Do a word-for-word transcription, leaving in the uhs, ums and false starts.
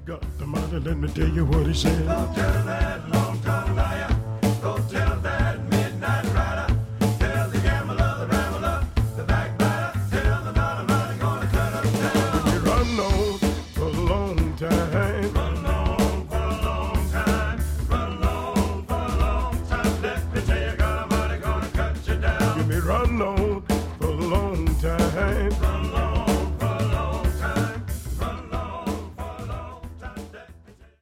got the money, let me tell you what he said. Don't tell that long tongue lie.